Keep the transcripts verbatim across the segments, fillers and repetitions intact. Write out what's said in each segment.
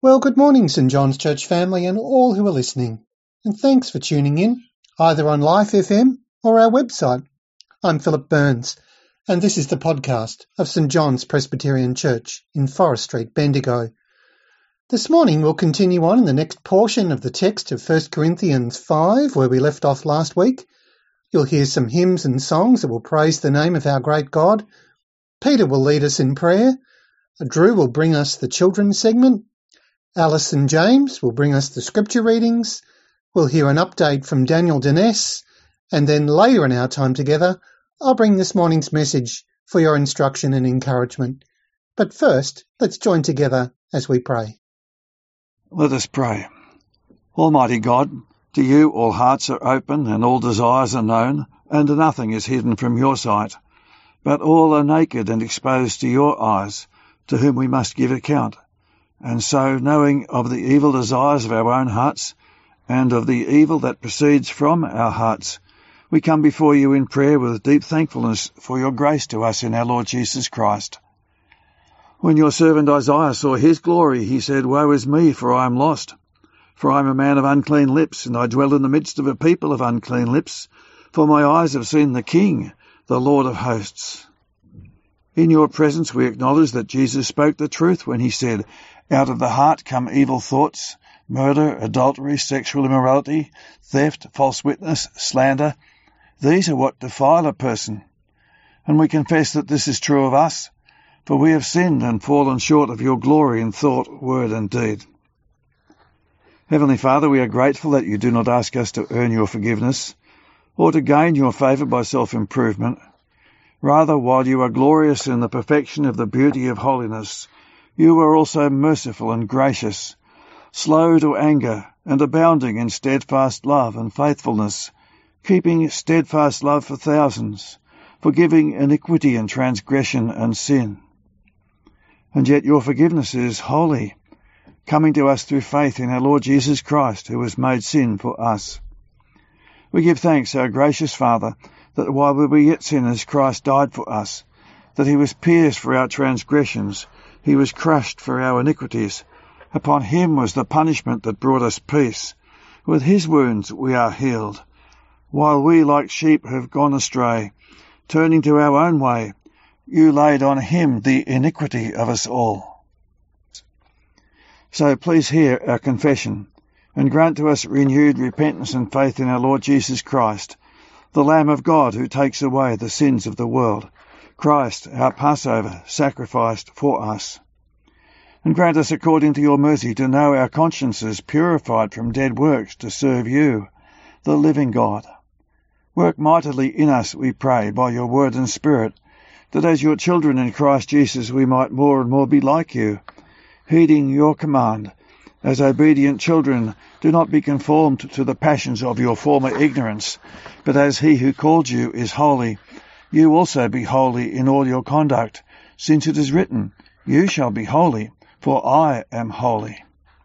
Well, good morning, St John's Church family and all who are listening. And thanks for tuning in, either on Life F M or our website. I'm Philip Burns, and this is the podcast of St John's Presbyterian Church in Forest Street, Bendigo. This morning we'll continue on in the next portion of the text of First Corinthians five, where we left off last week. You'll hear some hymns and songs that will praise the name of our great God. Peter will lead us in prayer. Drew will bring us the children's segment. Alice and James will bring us the scripture readings. We'll hear an update from Daniel Dines, and then later in our time together, I'll bring this morning's message for your instruction and encouragement. But first, let's join together as we pray. Let us pray. Almighty God, to you all hearts are open and all desires are known, and nothing is hidden from your sight, but all are naked and exposed to your eyes, to whom we must give account. And so, knowing of the evil desires of our own hearts, and of the evil that proceeds from our hearts, we come before you in prayer with deep thankfulness for your grace to us in our Lord Jesus Christ. When your servant Isaiah saw his glory, he said, Woe is me, for I am lost. For I am a man of unclean lips, and I dwell in the midst of a people of unclean lips, for my eyes have seen the King, the Lord of hosts. In your presence we acknowledge that Jesus spoke the truth when he said, Out of the heart come evil thoughts, murder, adultery, sexual immorality, theft, false witness, slander. These are what defile a person. And we confess that this is true of us, for we have sinned and fallen short of your glory in thought, word, and deed. Heavenly Father, we are grateful that you do not ask us to earn your forgiveness, or to gain your favour by self-improvement. Rather, while you are glorious in the perfection of the beauty of holiness, you are also merciful and gracious, slow to anger and abounding in steadfast love and faithfulness, keeping steadfast love for thousands, forgiving iniquity and transgression and sin. And yet your forgiveness is holy, coming to us through faith in our Lord Jesus Christ, who was made sin for us. We give thanks, our gracious Father, that while we were yet sinners, Christ died for us, that he was pierced for our transgressions, he was crushed for our iniquities. Upon him was the punishment that brought us peace. With his wounds we are healed. While we like sheep have gone astray, turning to our own way, you laid on him the iniquity of us all. So please hear our confession, and grant to us renewed repentance and faith in our Lord Jesus Christ, the Lamb of God who takes away the sins of the world, Christ, our Passover, sacrificed for us. And grant us, according to your mercy, to know our consciences purified from dead works to serve you, the living God. Work mightily in us, we pray, by your word and spirit, that as your children in Christ Jesus we might more and more be like you, heeding your command. As obedient children, do not be conformed to the passions of your former ignorance, but as he who called you is holy, you also be holy in all your conduct, since it is written, You shall be holy, for I am holy.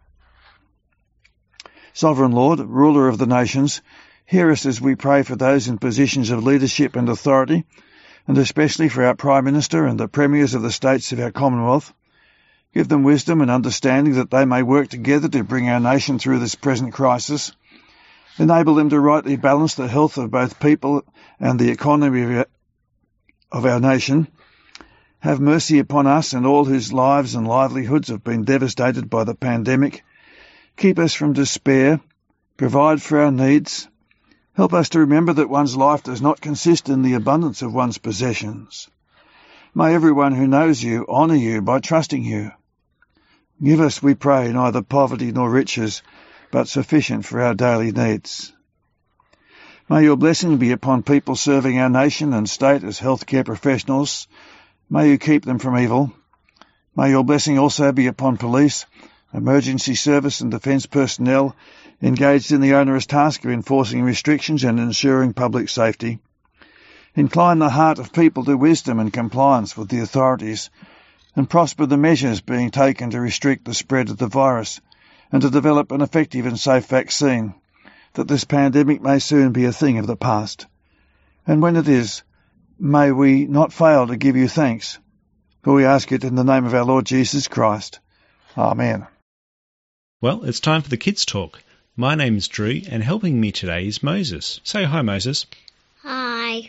Sovereign Lord, ruler of the nations, hear us as we pray for those in positions of leadership and authority, and especially for our Prime Minister and the Premiers of the states of our Commonwealth. Give them wisdom and understanding that they may work together to bring our nation through this present crisis. Enable them to rightly balance the health of both people and the economy of our, of our nation. Have mercy upon us and all whose lives and livelihoods have been devastated by the pandemic. Keep us from despair. Provide for our needs. Help us to remember that one's life does not consist in the abundance of one's possessions. May everyone who knows you honour you by trusting you. Give us, we pray, neither poverty nor riches, but sufficient for our daily needs. May your blessing be upon people serving our nation and state as healthcare professionals. May you keep them from evil. May your blessing also be upon police, emergency service and defence personnel engaged in the onerous task of enforcing restrictions and ensuring public safety. Incline the heart of people to wisdom and compliance with the authorities, and prosper the measures being taken to restrict the spread of the virus and to develop an effective and safe vaccine, that this pandemic may soon be a thing of the past. And when it is, may we not fail to give you thanks, for we ask it in the name of our Lord Jesus Christ. Amen. Well, it's time for the Kids Talk. My name's Drew, and helping me today is Moses. Say hi, Moses. Hi.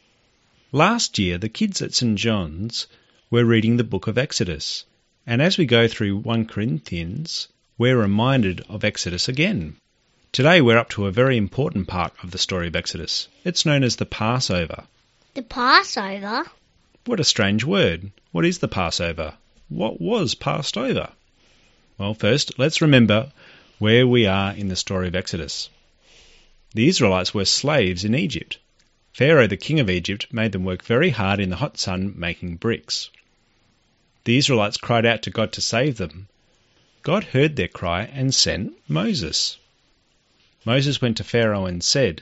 Last year, the kids at St John's were reading the book of Exodus. And as we go through First Corinthians, we're reminded of Exodus again. Today we're up to a very important part of the story of Exodus. It's known as the Passover. The Passover? What a strange word. What is the Passover? What was passed over? Well, first, let's remember where we are in the story of Exodus. The Israelites were slaves in Egypt. Pharaoh, the king of Egypt, made them work very hard in the hot sun making bricks. The Israelites cried out to God to save them. God heard their cry and sent Moses. Moses went to Pharaoh and said,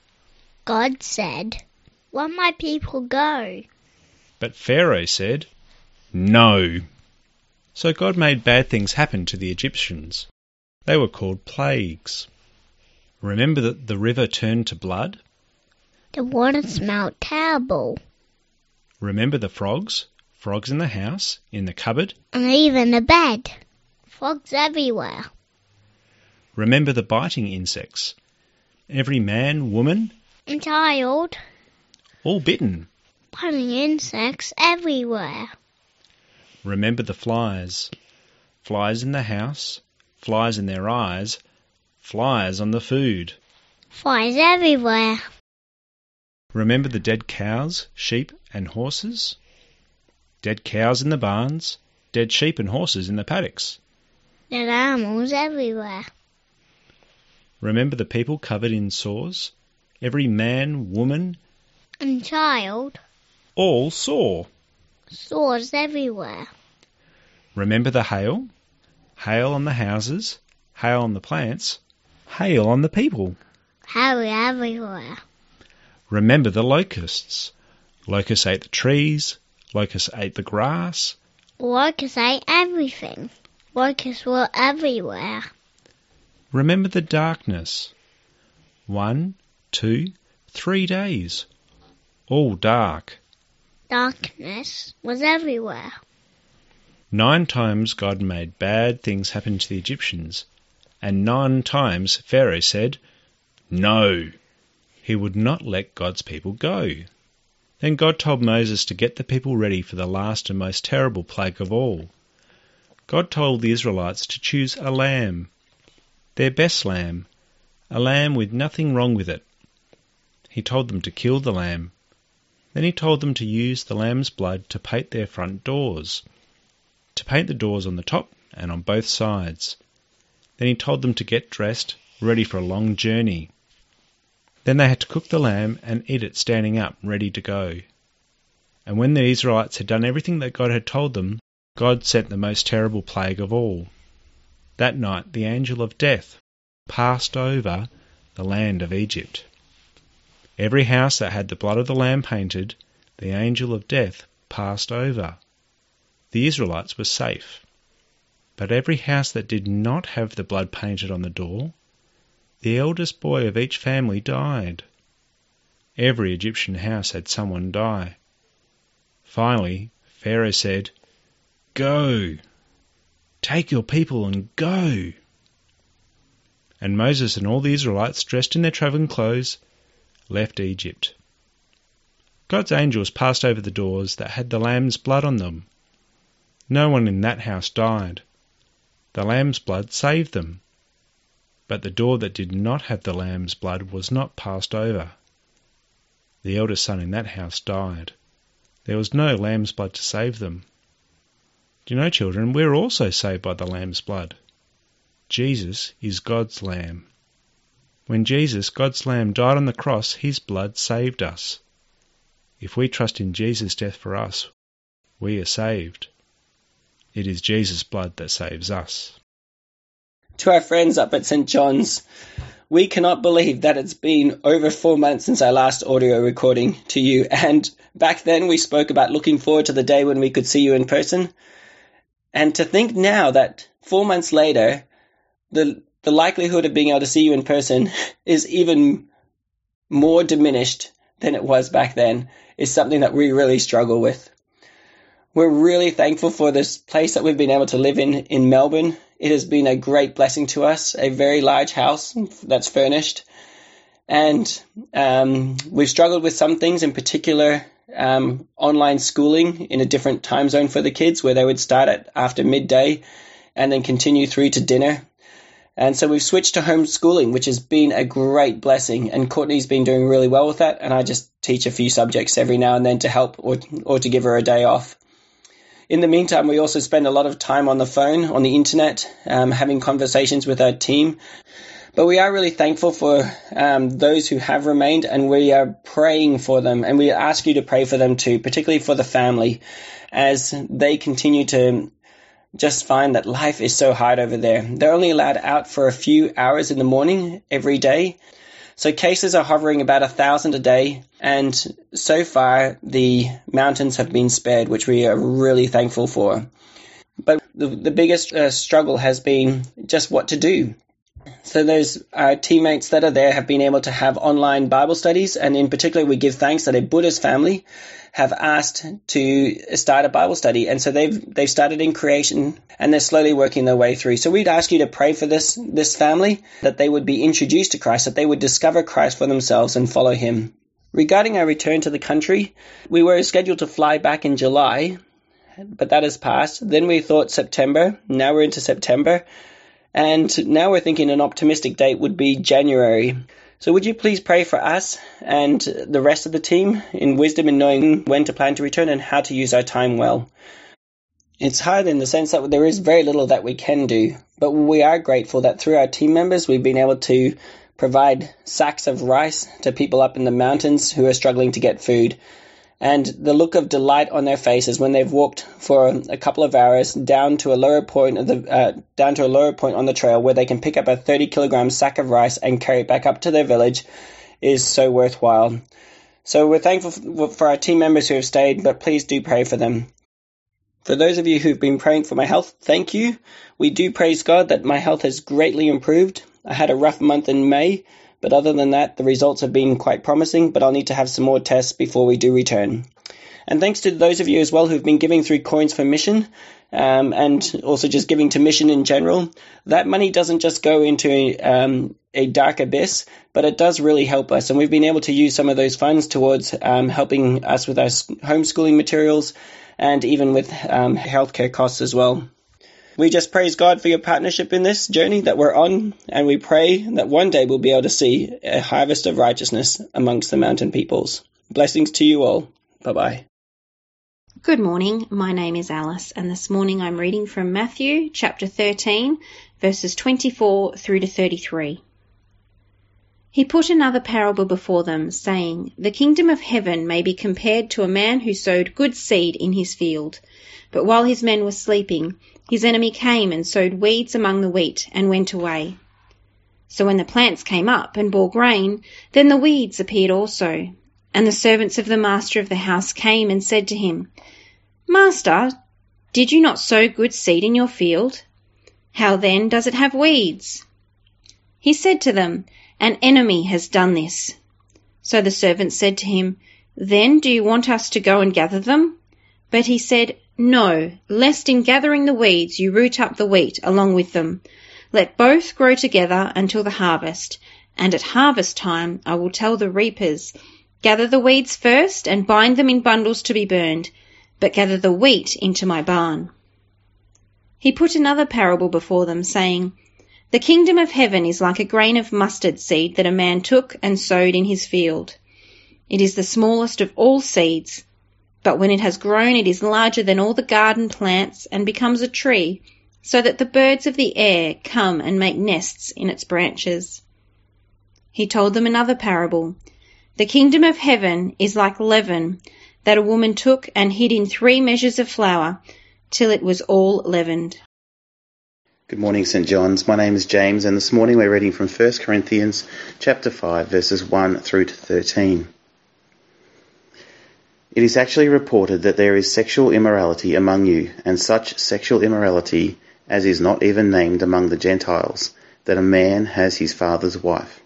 God said, "Let my people go." But Pharaoh said, "No." So God made bad things happen to the Egyptians. They were called plagues. Remember that the river turned to blood? The water smelled terrible. Remember the frogs? Frogs in the house, in the cupboard? And even the bed. Frogs everywhere. Remember the biting insects? Every man, woman, and child. All bitten. Biting insects everywhere. Remember the flies? Flies in the house, flies in their eyes, flies on the food. Flies everywhere. Remember the dead cows, sheep and horses? Dead cows in the barns, dead sheep and horses in the paddocks. Dead animals everywhere. Remember the people covered in sores? Every man, woman, and child. All sore. Sores everywhere. Remember the hail? Hail on the houses, hail on the plants, hail on the people. Hail everywhere. Remember the locusts? Locusts ate the trees, locusts ate the grass. Locusts ate everything. Locusts were everywhere. Remember the darkness? One, two, three days. All dark. Darkness was everywhere. Nine times God made bad things happen to the Egyptians, and nine times Pharaoh said, "No." He would not let God's people go. Then God told Moses to get the people ready for the last and most terrible plague of all. God told the Israelites to choose a lamb, their best lamb, a lamb with nothing wrong with it. He told them to kill the lamb. Then he told them to use the lamb's blood to paint their front doors, to paint the doors on the top and on both sides. Then he told them to get dressed, ready for a long journey. Then they had to cook the lamb and eat it standing up, ready to go. And when the Israelites had done everything that God had told them, God sent the most terrible plague of all. That night the angel of death passed over the land of Egypt. Every house that had the blood of the lamb painted, the angel of death passed over. The Israelites were safe. But every house that did not have the blood painted on the door, the eldest boy of each family died. Every Egyptian house had someone die. Finally, Pharaoh said, "Go! Take your people and go!" And Moses and all the Israelites, dressed in their travelling clothes, left Egypt. God's angels passed over the doors that had the lamb's blood on them. No one in that house died. The lamb's blood saved them. But the door that did not have the lamb's blood was not passed over. The eldest son in that house died. There was no lamb's blood to save them. Do you know, children, we're also saved by the lamb's blood. Jesus is God's lamb. When Jesus, God's lamb, died on the cross, his blood saved us. If we trust in Jesus' death for us, we are saved. It is Jesus' blood that saves us. To our friends up at St John's, we cannot believe that it's been over four months since our last audio recording to you, and back then we spoke about looking forward to the day when we could see you in person. And to think now that four months later, the the likelihood of being able to see you in person is even more diminished than it was back then is something that we really struggle with. We're really thankful for this place that we've been able to live in in Melbourne. It has been a great blessing to us, a very large house that's furnished. And um, we've struggled with some things, in particular um, online schooling in a different time zone for the kids, where they would start at after midday and then continue through to dinner. And so we've switched to homeschooling, which has been a great blessing. And Courtney's been doing really well with that. And I just teach a few subjects every now and then to help or, or to give her a day off. In the meantime, we also spend a lot of time on the phone, on the internet, um, having conversations with our team. But we are really thankful for um, those who have remained, and we are praying for them. And we ask you to pray for them too, particularly for the family, as they continue to just find that life is so hard over there. They're only allowed out for a few hours in the morning every day. So cases are hovering about a thousand a day, and so far the mountains have been spared, which we are really thankful for. But the, the biggest uh, struggle has been just what to do. So those uh, teammates that are there have been able to have online Bible studies, and in particular we give thanks that a Buddhist family have asked to start a Bible study, and so they've they've started in creation, and they're slowly working their way through. So we'd ask you to pray for this this family, that they would be introduced to Christ, that they would discover Christ for themselves and follow him. Regarding our return to the country, we were scheduled to fly back in July, but that has passed. Then we thought September. Now we're into September. And now we're thinking an optimistic date would be January. So would you please pray for us and the rest of the team in wisdom in knowing when to plan to return and how to use our time well? It's hard in the sense that there is very little that we can do, but we are grateful that through our team members we've been able to provide sacks of rice to people up in the mountains who are struggling to get food. And the look of delight on their faces when they've walked for a couple of hours down to a lower point of the uh, down to a lower point on the trail where they can pick up a thirty kilogram sack of rice and carry it back up to their village is so worthwhile. So we're thankful for our team members who have stayed, but please do pray for them. For those of you who've been praying for my health, thank you. We do praise God that my health has greatly improved. I had a rough month in May, but other than that, the results have been quite promising, but I'll need to have some more tests before we do return. And thanks to those of you as well who've been giving through Coins for Mission, um, and also just giving to mission in general. That money doesn't just go into um, a dark abyss, but it does really help us. And we've been able to use some of those funds towards um, helping us with our homeschooling materials and even with um, healthcare costs as well. We just praise God for your partnership in this journey that we're on, and we pray that one day we'll be able to see a harvest of righteousness amongst the mountain peoples. Blessings to you all. Bye-bye. Good morning. My name is Alice, and this morning I'm reading from Matthew chapter thirteen, verses twenty-four through to thirty-three. He put another parable before them, saying, "The kingdom of heaven may be compared to a man who sowed good seed in his field. But while his men were sleeping, his enemy came and sowed weeds among the wheat and went away. So when the plants came up and bore grain, then the weeds appeared also. And the servants of the master of the house came and said to him, 'Master, did you not sow good seed in your field? How then does it have weeds?' He said to them, 'An enemy has done this.' So the servants said to him, 'Then do you want us to go and gather them?' But he said, 'No, lest in gathering the weeds you root up the wheat along with them. Let both grow together until the harvest, and at harvest time I will tell the reapers, gather the weeds first and bind them in bundles to be burned, but gather the wheat into my barn.' He put another parable before them, saying, 'The kingdom of heaven is like a grain of mustard seed that a man took and sowed in his field. It is the smallest of all seeds, but when it has grown it is larger than all the garden plants and becomes a tree, so that the birds of the air come and make nests in its branches.' He told them another parable. 'The kingdom of heaven is like leaven that a woman took and hid in three measures of flour till it was all leavened.'" Good morning, Saint John's. My name is James, and this morning we're reading from First Corinthians chapter five, verses one through to thirteen. "It is actually reported that there is sexual immorality among you, and such sexual immorality as is not even named among the Gentiles, that a man has his father's wife.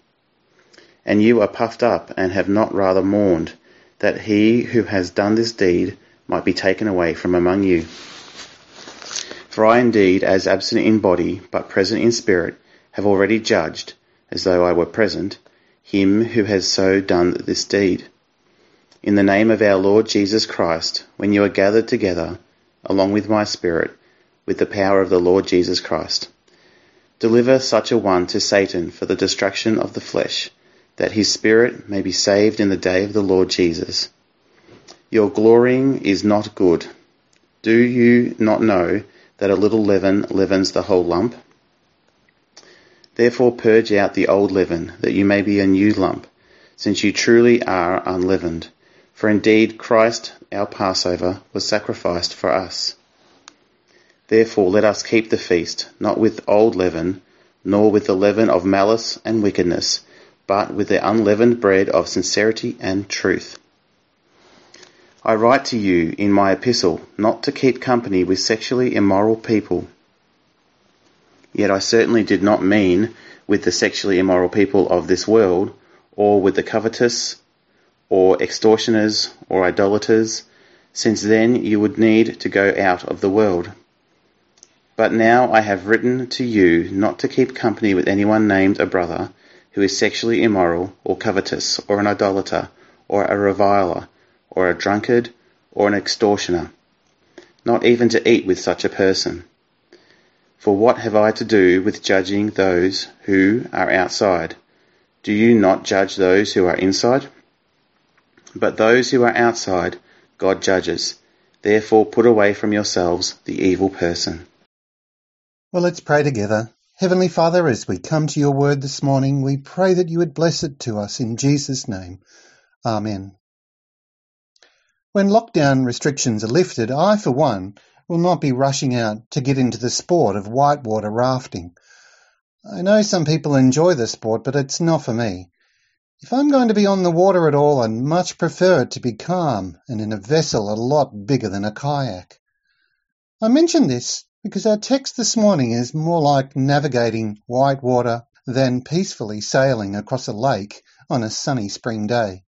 And you are puffed up, and have not rather mourned, that he who has done this deed might be taken away from among you. For I indeed, as absent in body, but present in spirit, have already judged, as though I were present, him who has so done this deed. In the name of our Lord Jesus Christ, when you are gathered together, along with my spirit, with the power of the Lord Jesus Christ, deliver such a one to Satan for the destruction of the flesh, that his spirit may be saved in the day of the Lord Jesus. Your glorying is not good. Do you not know that a little leaven leavens the whole lump? Therefore purge out the old leaven, that you may be a new lump, since you truly are unleavened. For indeed Christ, our Passover, was sacrificed for us. Therefore let us keep the feast, not with old leaven, nor with the leaven of malice and wickedness, but with the unleavened bread of sincerity and truth. I write to you in my epistle not to keep company with sexually immoral people. Yet I certainly did not mean with the sexually immoral people of this world, or with the covetous, or extortioners, or idolaters, since then you would need to go out of the world. But now I have written to you not to keep company with anyone named a brother who is sexually immoral, or covetous, or an idolater, or a reviler, or a drunkard, or an extortioner, not even to eat with such a person. For what have I to do with judging those who are outside? Do you not judge those who are inside? But those who are outside, God judges. Therefore put away from yourselves the evil person. Well, let's pray together. Heavenly Father, as we come to your word this morning, we pray that you would bless it to us in Jesus' name. Amen. When lockdown restrictions are lifted, I, for one, will not be rushing out to get into the sport of whitewater rafting. I know some people enjoy the sport, but it's not for me. If I'm going to be on the water at all, I'd much prefer it to be calm and in a vessel a lot bigger than a kayak. I mention this because our text this morning is more like navigating whitewater than peacefully sailing across a lake on a sunny spring day.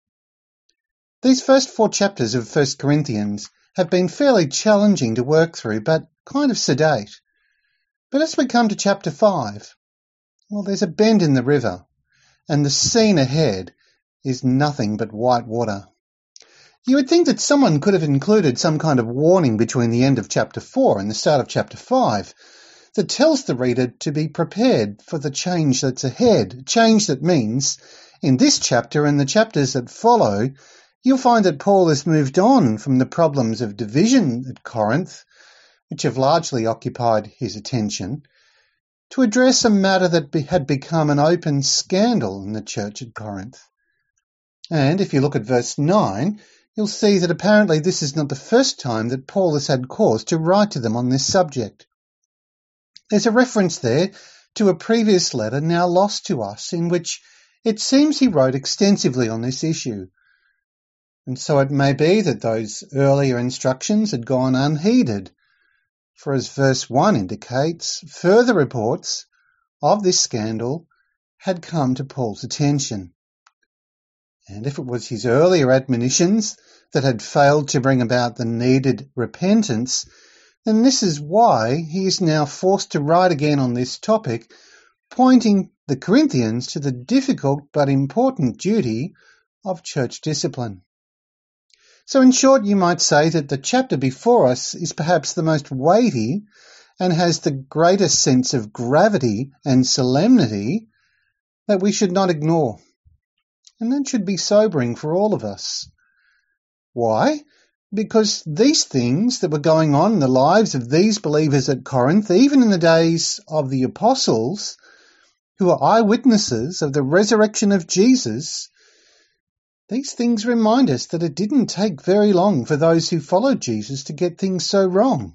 These first four chapters of First Corinthians have been fairly challenging to work through, but kind of sedate. But as we come to chapter five, well, there's a bend in the river, and the scene ahead is nothing but white water. You would think that someone could have included some kind of warning between the end of chapter four and the start of chapter five that tells the reader to be prepared for the change that's ahead, change that means, in this chapter and the chapters that follow, you'll find that Paul has moved on from the problems of division at Corinth, which have largely occupied his attention, to address a matter that be, had become an open scandal in the church at Corinth. And if you look at verse nine, you'll see that apparently this is not the first time that Paul has had cause to write to them on this subject. There's a reference there to a previous letter now lost to us, in which it seems he wrote extensively on this issue. And so it may be that those earlier instructions had gone unheeded, for as verse one indicates, further reports of this scandal had come to Paul's attention. And if it was his earlier admonitions that had failed to bring about the needed repentance, then this is why he is now forced to write again on this topic, pointing the Corinthians to the difficult but important duty of church discipline. So in short, you might say that the chapter before us is perhaps the most weighty and has the greatest sense of gravity and solemnity that we should not ignore. And that should be sobering for all of us. Why? Because these things that were going on in the lives of these believers at Corinth, even in the days of the apostles, who are eyewitnesses of the resurrection of Jesus, these things remind us that it didn't take very long for those who followed Jesus to get things so wrong.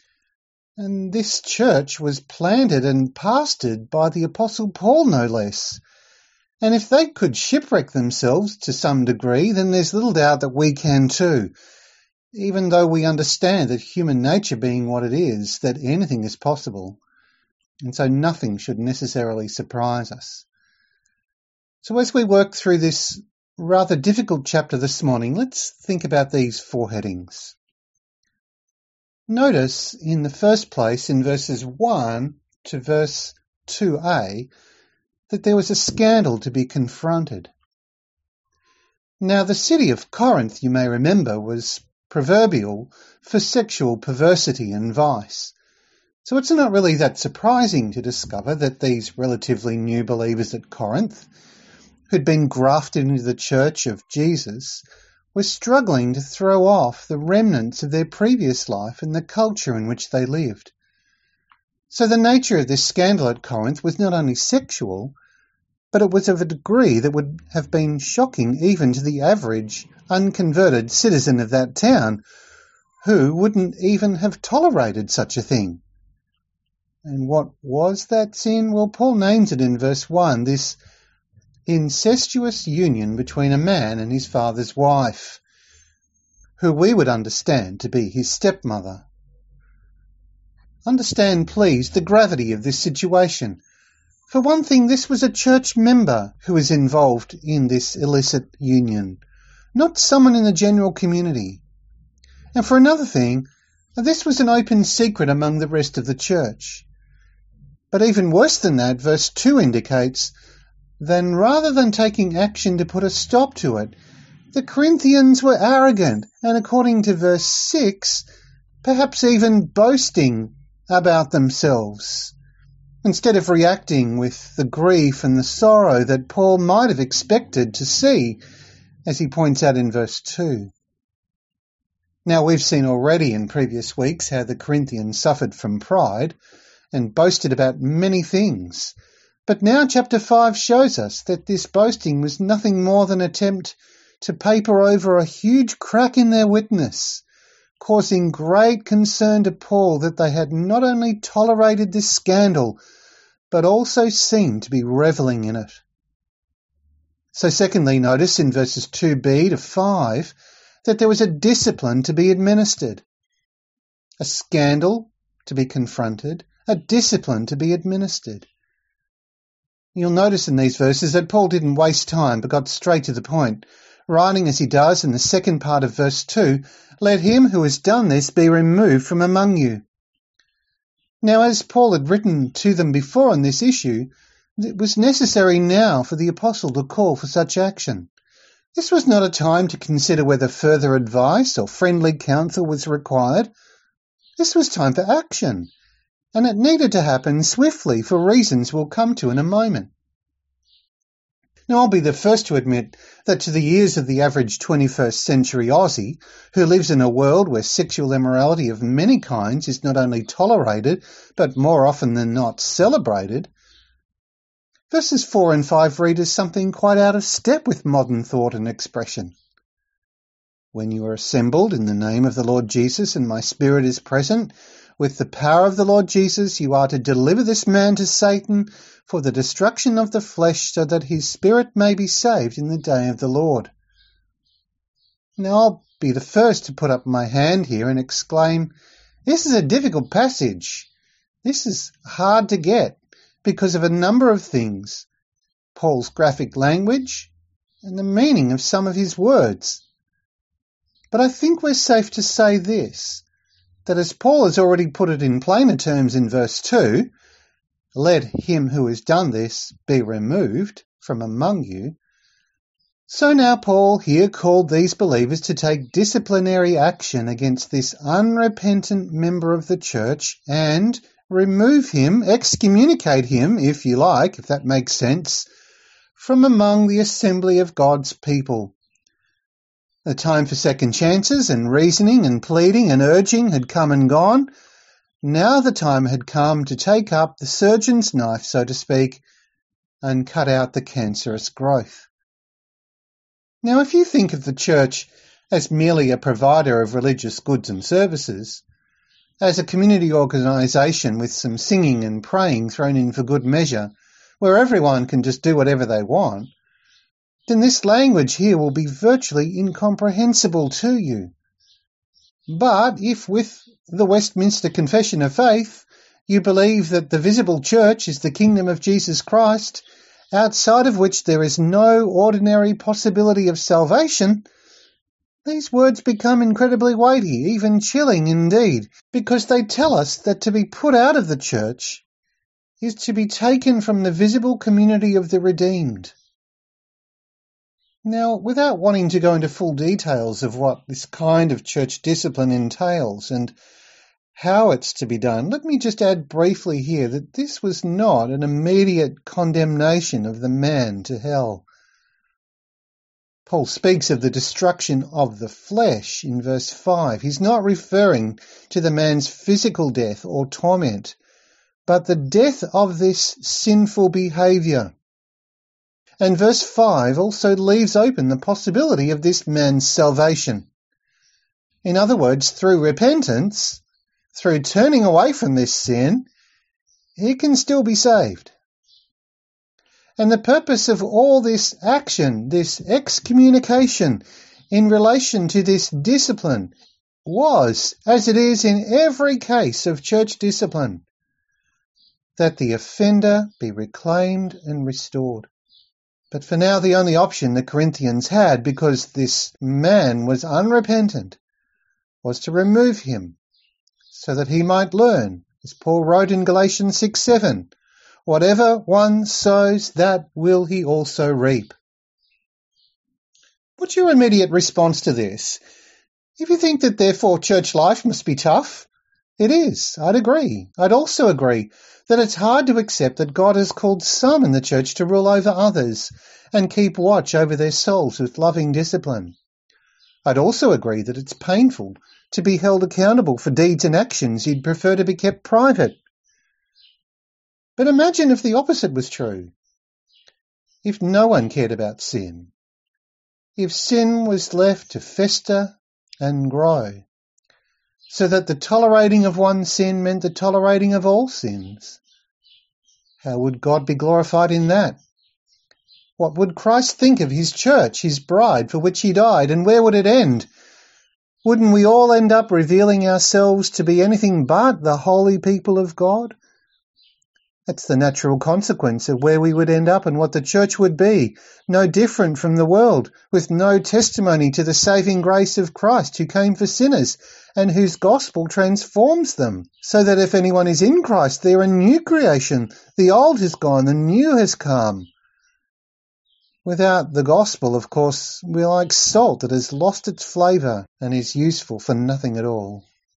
And this church was planted and pastored by the Apostle Paul, no less. And if they could shipwreck themselves to some degree, then there's little doubt that we can too, even though we understand that human nature being what it is, that anything is possible. And so nothing should necessarily surprise us. So as we work through this rather difficult chapter this morning, let's think about these four headings. Notice in the first place in verses one to verse two a that there was a scandal to be confronted. Now the city of Corinth, you may remember, was proverbial for sexual perversity and vice. So it's not really that surprising to discover that these relatively new believers at Corinth, who'd been grafted into the church of Jesus, were struggling to throw off the remnants of their previous life and the culture in which they lived. So the nature of this scandal at Corinth was not only sexual, but it was of a degree that would have been shocking even to the average unconverted citizen of that town, who wouldn't even have tolerated such a thing. And what was that sin? Well, Paul names it in verse one, this incestuous union between a man and his father's wife, who we would understand to be his stepmother. Understand, please, the gravity of this situation. For one thing, this was a church member who was involved in this illicit union, not someone in the general community. And for another thing, this was an open secret among the rest of the church. But even worse than that, verse two indicates, then rather than taking action to put a stop to it, the Corinthians were arrogant, and according to verse six, perhaps even boasting about themselves, instead of reacting with the grief and the sorrow that Paul might have expected to see, as he points out in verse two. Now we've seen already in previous weeks how the Corinthians suffered from pride and boasted about many things. But now chapter five shows us that this boasting was nothing more than an attempt to paper over a huge crack in their witness, causing great concern to Paul that they had not only tolerated this scandal, but also seemed to be revelling in it. So secondly, notice in verses two b to five that there was a discipline to be administered, a scandal to be confronted, a discipline to be administered. You'll notice in these verses that Paul didn't waste time but got straight to the point, writing as he does in the second part of verse two, "Let him who has done this be removed from among you." Now, as Paul had written to them before on this issue, it was necessary now for the apostle to call for such action. This was not a time to consider whether further advice or friendly counsel was required. This was time for action, and it needed to happen swiftly for reasons we'll come to in a moment. Now, I'll be the first to admit that to the ears of the average twenty-first century Aussie, who lives in a world where sexual immorality of many kinds is not only tolerated, but more often than not celebrated, verses four and five read as something quite out of step with modern thought and expression. When you are assembled in the name of the Lord Jesus and my spirit is present, with the power of the Lord Jesus you are to deliver this man to Satan for the destruction of the flesh, so that his spirit may be saved in the day of the Lord. Now I'll be the first to put up my hand here and exclaim, this is a difficult passage. This is hard to get because of a number of things, Paul's graphic language and the meaning of some of his words. But I think we're safe to say this, that as Paul has already put it in plainer terms in verse two, let him who has done this be removed from among you. So now Paul here called these believers to take disciplinary action against this unrepentant member of the church and remove him, excommunicate him, if you like, if that makes sense, from among the assembly of God's people. The time for second chances and reasoning and pleading and urging had come and gone. Now the time had come to take up the surgeon's knife, so to speak, and cut out the cancerous growth. Now, if you think of the church as merely a provider of religious goods and services, as a community organisation with some singing and praying thrown in for good measure, where everyone can just do whatever they want, then this language here will be virtually incomprehensible to you. But if with the Westminster Confession of Faith you believe that the visible church is the kingdom of Jesus Christ, outside of which there is no ordinary possibility of salvation, These words become incredibly weighty, even chilling indeed, because they tell us that to be put out of the church is to be taken from the visible community of the redeemed. Now, without wanting to go into full details of what this kind of church discipline entails and how it's to be done, let me just add briefly here that this was not an immediate condemnation of the man to hell. Paul speaks of the destruction of the flesh in verse five. He's not referring to the man's physical death or torment, but the death of this sinful behaviour. And verse five also leaves open the possibility of this man's salvation. In other words, through repentance, through turning away from this sin, he can still be saved. And the purpose of all this action, this excommunication in relation to this discipline, was, as it is in every case of church discipline, that the offender be reclaimed and restored. But for now, the only option the Corinthians had, because this man was unrepentant, was to remove him, so that he might learn, as Paul wrote in Galatians six seven, whatever one sows, that will he also reap. What's your immediate response to this? If you think that therefore church life must be tough, it is. I'd agree. I'd also agree that it's hard to accept that God has called some in the church to rule over others and keep watch over their souls with loving discipline. I'd also agree that it's painful to be held accountable for deeds and actions you'd prefer to be kept private. But imagine if the opposite was true. If no one cared about sin. If sin was left to fester and grow, so that the tolerating of one sin meant the tolerating of all sins. How would God be glorified in that? What would Christ think of his church, his bride, for which he died, and where would it end? Wouldn't we all end up revealing ourselves to be anything but the holy people of God? That's the natural consequence of where we would end up and what the church would be, no different from the world, with no testimony to the saving grace of Christ who came for sinners and whose gospel transforms them, so that if anyone is in Christ, they're a new creation. The old has gone, the new has come. Without the gospel, of course, we're like salt that has lost its flavour and is useful for nothing at all.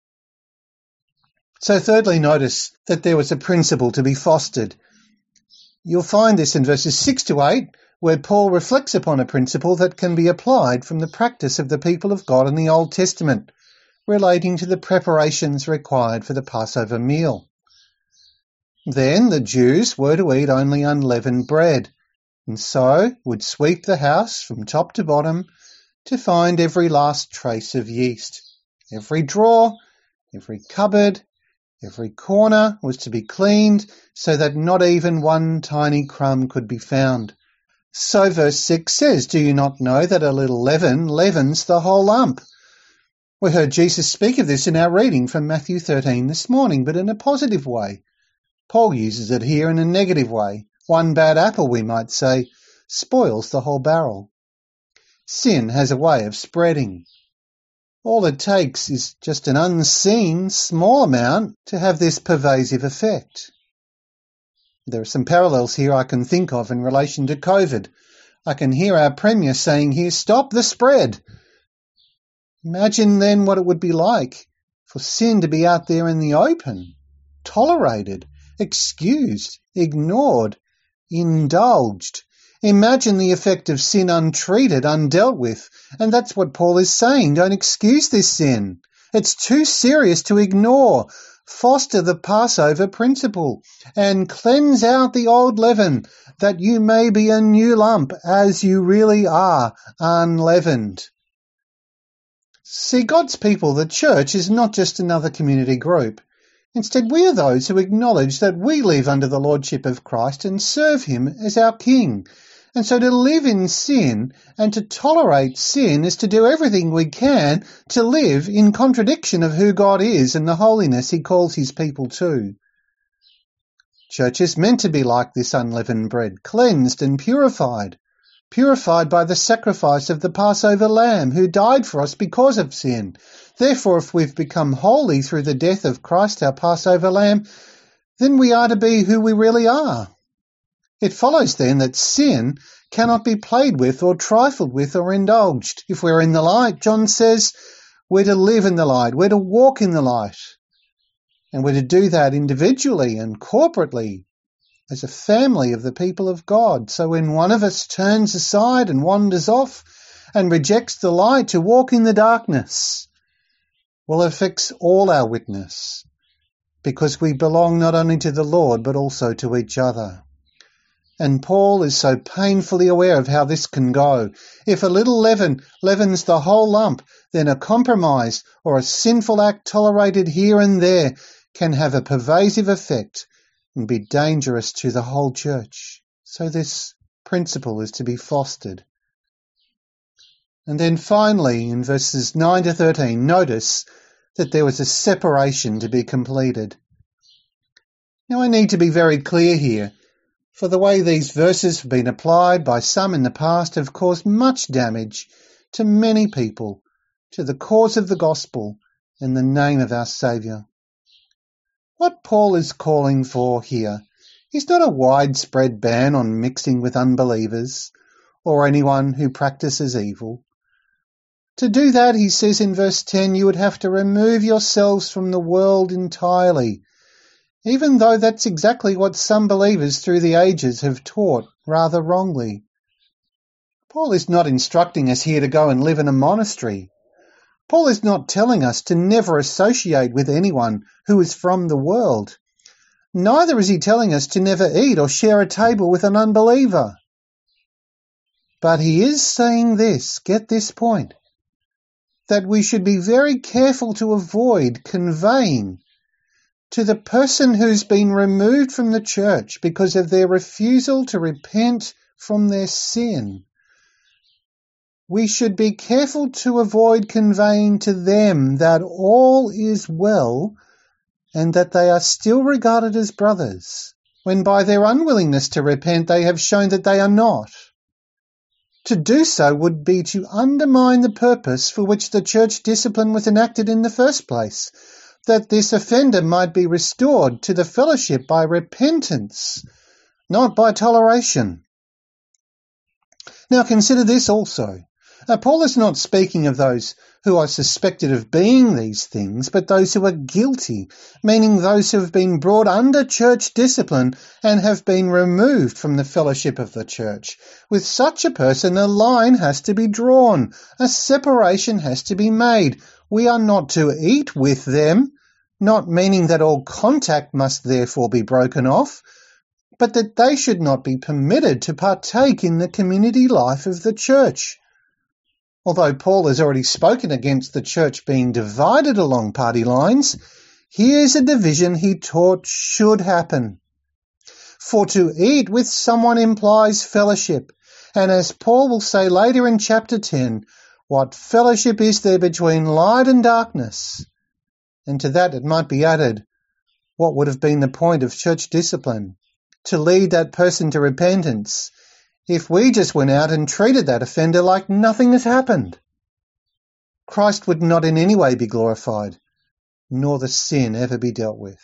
So thirdly, notice that there was a principle to be fostered. You'll find this in verses six to eight, where Paul reflects upon a principle that can be applied from the practice of the people of God in the Old Testament, relating to the preparations required for the Passover meal. Then the Jews were to eat only unleavened bread, and so would sweep the house from top to bottom to find every last trace of yeast. Every drawer, every cupboard, every corner was to be cleaned so that not even one tiny crumb could be found. So verse six says, "Do you not know that a little leaven leavens the whole lump?" We heard Jesus speak of this in our reading from Matthew thirteen this morning, but in a positive way. Paul uses it here in a negative way. One bad apple, we might say, spoils the whole barrel. Sin has a way of spreading. All it takes is just an unseen, small amount to have this pervasive effect. There are some parallels here I can think of in relation to COVID. I can hear our Premier saying here, "Stop the spread." Imagine then what it would be like for sin to be out there in the open, tolerated, excused, ignored, indulged. Imagine the effect of sin untreated, undealt with. And that's what Paul is saying. Don't excuse this sin. It's too serious to ignore. Foster the Passover principle and cleanse out the old leaven, that you may be a new lump as you really are, unleavened. See, God's people, the church, is not just another community group. Instead, we are those who acknowledge that we live under the lordship of Christ and serve him as our King. And so to live in sin and to tolerate sin is to do everything we can to live in contradiction of who God is and the holiness he calls his people to. Church is meant to be like this unleavened bread, cleansed and purified, purified by the sacrifice of the Passover lamb, who died for us because of sin. Therefore, if we've become holy through the death of Christ, our Passover lamb, then we are to be who we really are. It follows then that sin cannot be played with or trifled with or indulged. If we're in the light, John says, we're to live in the light, we're to walk in the light. And we're to do that individually and corporately as a family of the people of God. So when one of us turns aside and wanders off and rejects the light to walk in the darkness, well, it affects all our witness, because we belong not only to the Lord but also to each other. And Paul is so painfully aware of how this can go. If a little leaven leavens the whole lump, then a compromise or a sinful act tolerated here and there can have a pervasive effect and be dangerous to the whole church. So this principle is to be fostered. And then finally, in verses nine to thirteen, notice that there was a separation to be completed. Now I need to be very clear here, for the way these verses have been applied by some in the past have caused much damage to many people, to the cause of the gospel and the name of our Saviour. What Paul is calling for here is not a widespread ban on mixing with unbelievers or anyone who practices evil. To do that, he says in verse ten, you would have to remove yourselves from the world entirely, even though that's exactly what some believers through the ages have taught, rather wrongly. Paul is not instructing us here to go and live in a monastery. Paul is not telling us to never associate with anyone who is from the world. Neither is he telling us to never eat or share a table with an unbeliever. But he is saying this, get this point, that we should be very careful to avoid conveying to the person who's been removed from the church because of their refusal to repent from their sin. We should be careful to avoid conveying to them that all is well and that they are still regarded as brothers, when by their unwillingness to repent they have shown that they are not. To do so would be to undermine the purpose for which the church discipline was enacted in the first place, that this offender might be restored to the fellowship by repentance, not by toleration. Now consider this also. Now, Paul is not speaking of those who are suspected of being these things, but those who are guilty, meaning those who have been brought under church discipline and have been removed from the fellowship of the church. With such a person, a line has to be drawn, a separation has to be made. We are not to eat with them, not meaning that all contact must therefore be broken off, but that they should not be permitted to partake in the community life of the church. Although Paul has already spoken against the church being divided along party lines, here's a division he taught should happen. For to eat with someone implies fellowship, and as Paul will say later in chapter ten, what fellowship is there between light and darkness? And to that it might be added, what would have been the point of church discipline? To lead that person to repentance, if we just went out and treated that offender like nothing has happened. Christ would not in any way be glorified, nor the sin ever be dealt with.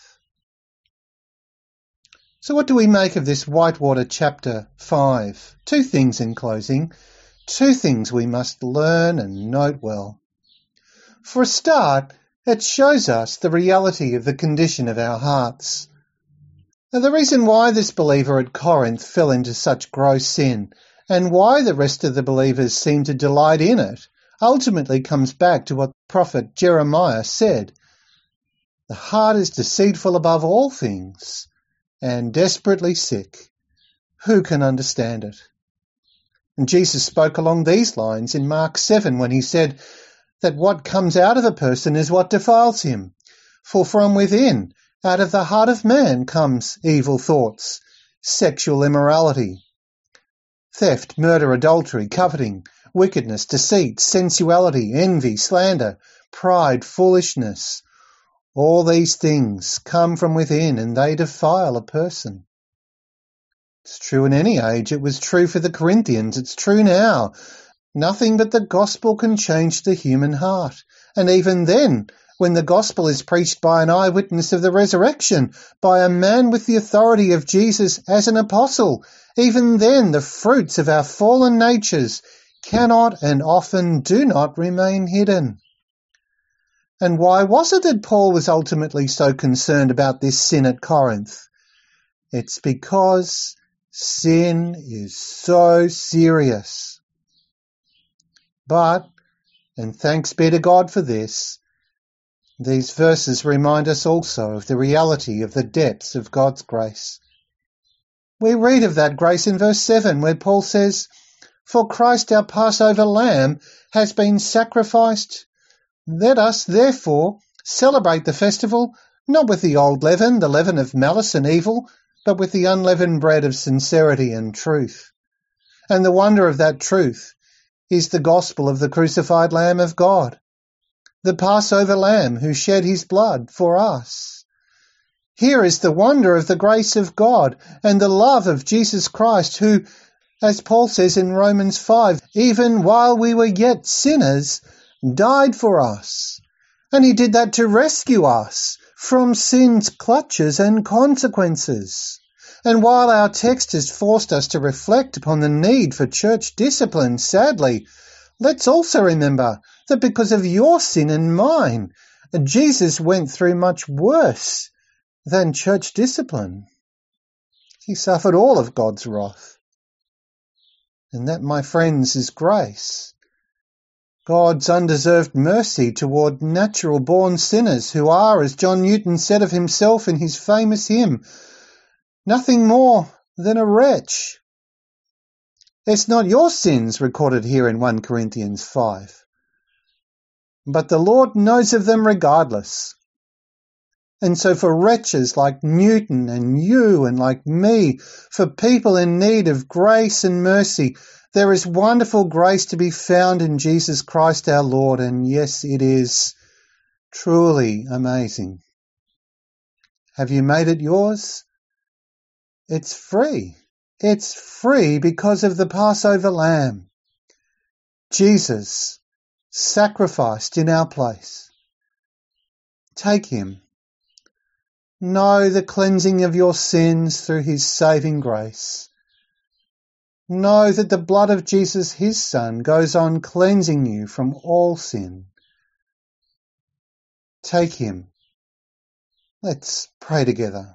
So what do we make of this Whitewater chapter five? Two things in closing. Two things we must learn and note well. For a start, it shows us the reality of the condition of our hearts. Now, the reason why this believer at Corinth fell into such gross sin, and why the rest of the believers seem to delight in it, ultimately comes back to what prophet Jeremiah said. The heart is deceitful above all things, and desperately sick. Who can understand it? And Jesus spoke along these lines in Mark seven when he said that what comes out of a person is what defiles him. For from within, out of the heart of man comes evil thoughts, sexual immorality, theft, murder, adultery, coveting, wickedness, deceit, sensuality, envy, slander, pride, foolishness. All these things come from within and they defile a person. It's true in any age. It was true for the Corinthians. It's true now. Nothing but the gospel can change the human heart. And even then, when the gospel is preached by an eyewitness of the resurrection, by a man with the authority of Jesus as an apostle, even then the fruits of our fallen natures cannot and often do not remain hidden. And why was it that Paul was ultimately so concerned about this sin at Corinth? It's because sin is so serious. But, and thanks be to God for this, these verses remind us also of the reality of the depths of God's grace. We read of that grace in verse seven, where Paul says, "For Christ our Passover lamb has been sacrificed. Let us, therefore, celebrate the festival, not with the old leaven, the leaven of malice and evil, but with the unleavened bread of sincerity and truth." And the wonder of that truth is the gospel of the crucified Lamb of God, the Passover Lamb who shed his blood for us. Here is the wonder of the grace of God and the love of Jesus Christ, who, as Paul says in Romans five, even while we were yet sinners, died for us. And he did that to rescue us from sin's clutches and consequences. And while our text has forced us to reflect upon the need for church discipline, sadly, let's also remember that because of your sin and mine, Jesus went through much worse than church discipline. He suffered all of God's wrath. And that, my friends, is grace. God's undeserved mercy toward natural-born sinners who are, as John Newton said of himself in his famous hymn, nothing more than a wretch. It's not your sins recorded here in First Corinthians five, but the Lord knows of them regardless. And so for wretches like Newton and you and like me, for people in need of grace and mercy, there is wonderful grace to be found in Jesus Christ our Lord, and yes, it is truly amazing. Have you made it yours? It's free. It's free because of the Passover Lamb. Jesus sacrificed in our place. Take him. Know the cleansing of your sins through his saving grace. Know that the blood of Jesus, his Son, goes on cleansing you from all sin. Take him. Let's pray together.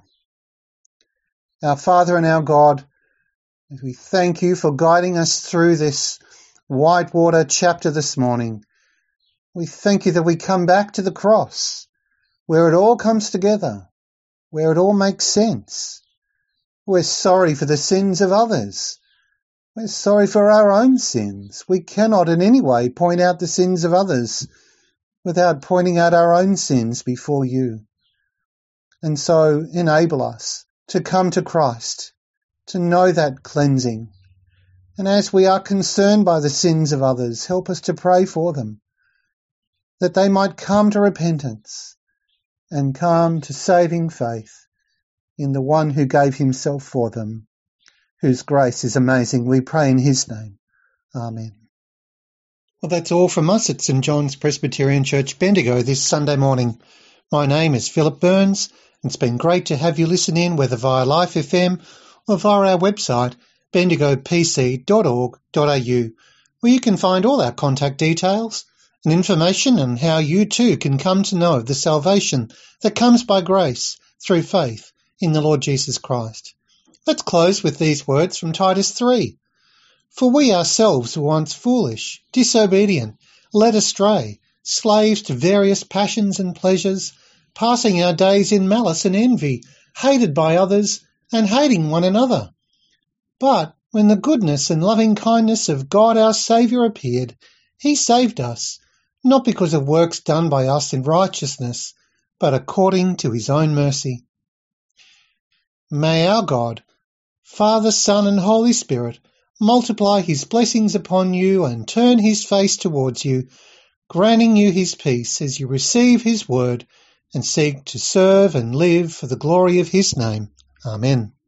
Our Father and our God, we thank you for guiding us through this Whitewater chapter this morning. We thank you that we come back to the cross, where it all comes together, where it all makes sense. We're sorry for the sins of others. We're sorry for our own sins. We cannot in any way point out the sins of others without pointing out our own sins before you. And so enable us to come to Christ, to know that cleansing. And as we are concerned by the sins of others, help us to pray for them, that they might come to repentance and come to saving faith in the one who gave himself for them, whose grace is amazing. We pray in his name. Amen. Well, that's all from us at St John's Presbyterian Church, Bendigo, this Sunday morning. My name is Philip Burns. It's been great to have you listen in, whether via Life F M or via our website, bendigo p c dot org dot a u, where you can find all our contact details and information on how you too can come to know of the salvation that comes by grace through faith in the Lord Jesus Christ. Let's close with these words from Titus three. For we ourselves were once foolish, disobedient, led astray, slaves to various passions and pleasures, passing our days in malice and envy, hated by others, and hating one another. But when the goodness and loving kindness of God our Saviour appeared, he saved us, not because of works done by us in righteousness, but according to his own mercy. May our God, Father, Son, and Holy Spirit, multiply his blessings upon you and turn his face towards you, granting you his peace as you receive his word and seek to serve and live for the glory of his name. Amen.